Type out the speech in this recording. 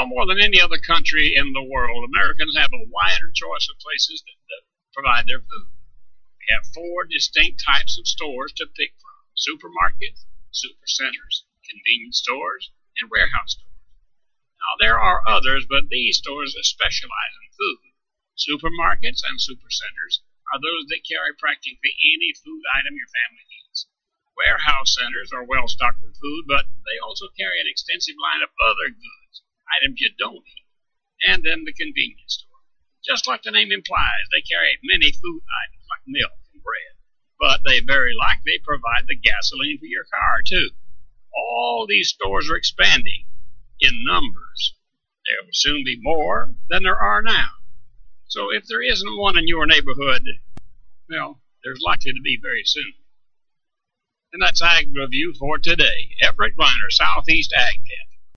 more than any other country in the world, Americans have a wider choice of places that provide their food. We have four distinct types of stores to pick from: supermarkets, supercenters, convenience stores, and warehouse stores. Now, there are others, but these stores that specialize in food. Supermarkets and supercenters are those that carry practically any food item your family needs. Warehouse centers are well stocked with food, but they also carry an extensive line of other goods, items you don't eat. And then the convenience store. Just like the name implies, they carry many food items like milk and bread, but they very likely provide the gasoline for your car, too. All these stores are expanding in numbers. There will soon be more than there are now. So if there isn't one in your neighborhood, well, there's likely to be very soon. And that's Ag Review for today. Everett Griner, Southeast Ag Tech.